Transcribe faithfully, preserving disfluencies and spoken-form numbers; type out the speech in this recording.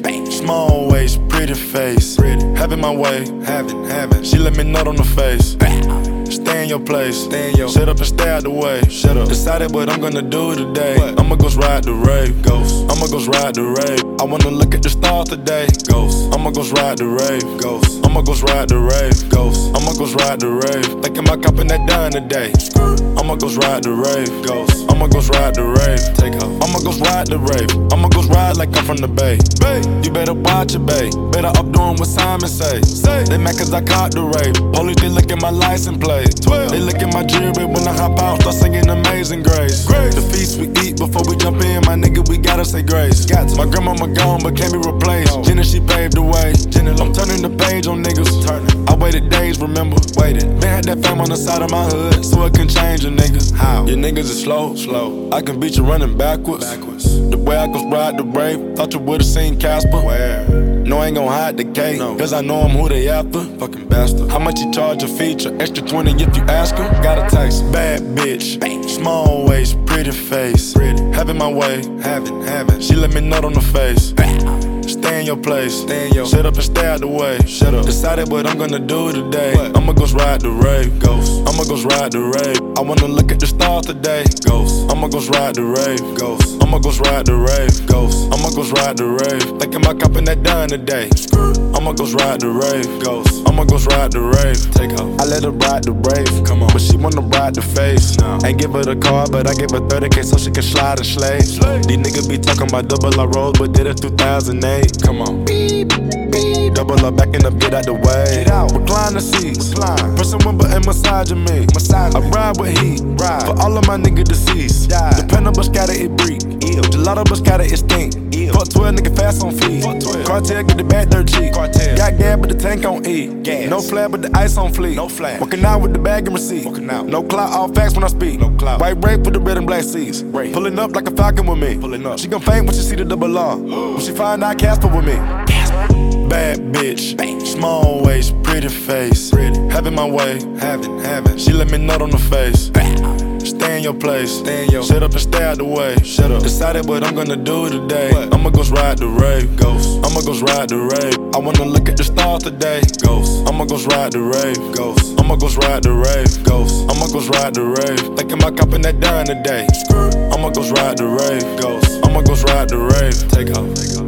Small waist, pretty face. Having my way, having, having. She let me nut on the face. Stay in your place, stay in your. Shut up and stay out the way. Shut up. Decided what I'm gonna do today. What? I'ma go ride the rave. Ghost. I'ma go ride the rave. I wanna look at the stars today. Ghost. I'ma go ride the rave. Ghost. I'ma go ride the rave. Ghost. I'ma go ride the rave. Thinking about copping that done today. I'ma go ride the rave. Ghost. I'ma go ride the rave. Take off. I'ma go ride the rave. I'ma go ride like I'm from the Bay. Bay. You better watch it, babe. Better up doing what Simon say. Say. They mad cause I caught the rave. Police they look at my license plate. twelve. They look at my jewelry when I hop out, start singing Amazing Grace. Grace. The feast we eat before we jump in, my nigga, we gotta say grace. Got to. My grandmama gone, but can't be replaced. No. Jenna, she paved the way. Jenna, I'm turning the page on niggas. Turning. I waited days, remember? Waited. Man had that fame on the side of my hood, so it can change a nigga. How? Your niggas is slow, slow. I can beat you running backwards. backwards. The way I could ride the brave, thought you would've seen Casper. Where? No, I ain't gon' hide the cake, no. Cause I know I'm who they after. Fucking bastard. How much you charge a feature? Extra twenty if you ask her. Got a text. Bad bitch. Bang. Small waist, pretty face. Pretty. Having my way. Having, having. She let me nut on the face. Bang. Stay in your place. Stay in your. Shut up and stay out the way. Shut up. Decided what I'm gonna do today. What? I'ma go ride the rave. Ghost. I'ma go ride the rave. I wanna look at the stars today. Ghost. I'ma go ride the rave. Ghost. I'ma go ride the rave. Ghost. I'ma go ride the rave. Thinking about copping that done today. I'ma go ride the rave. Ghost. I'ma go ride the rave. Take off. I let her ride the rave. Come on. But she wanna ride the face. No. Ain't give her the car, but I give her thirty K so she can slide and slay. Slay. These niggas be talking about double R rolls, but did it two thousand eight. Come on. Beep, beep. Double up, backing up, get out the way. Get out. Recline the seats. Recline. Pressing one button, massaging me. Massage. I ride with heat. Ride. For all of my niggas deceased. Die. Dependable scatter, it breathe. Gelato but scatter, it stink. Ew. Fuck twelve, nigga fast on feet. Cartel get the bad dirt cheap. Cartel. Got gas but the tank on E. Gas. No flat but the ice on fleek. No flat. Walking out with the bag and receipt. Walking out. No clout, all facts when I speak. No clout. White rape with the red and black seats. Rape. Pulling up like a falcon with me. Pulling up. She gon' faint when she see the double R. When she find out Casper with me. Casper. Bad bitch. Bang. Small waist, pretty face. Pretty. Having my way. Having, having. She let me nut on the face. Bang. Stay in your place. Stay in your. Shut up and stay out the way. Shut up. Decided what I'm gonna do today. What? I'ma go ride the rave. Ghost. I'ma go ride the rave. I wanna look at the stars today. Ghost. I'ma go ride the rave. Ghost. I'ma go ride the rave. Ghost. I'ma go ride the rave. Thinking about copping that done today. I'ma go ride the rave. Ghost. I'ma go ride the rave. Take off. Take off.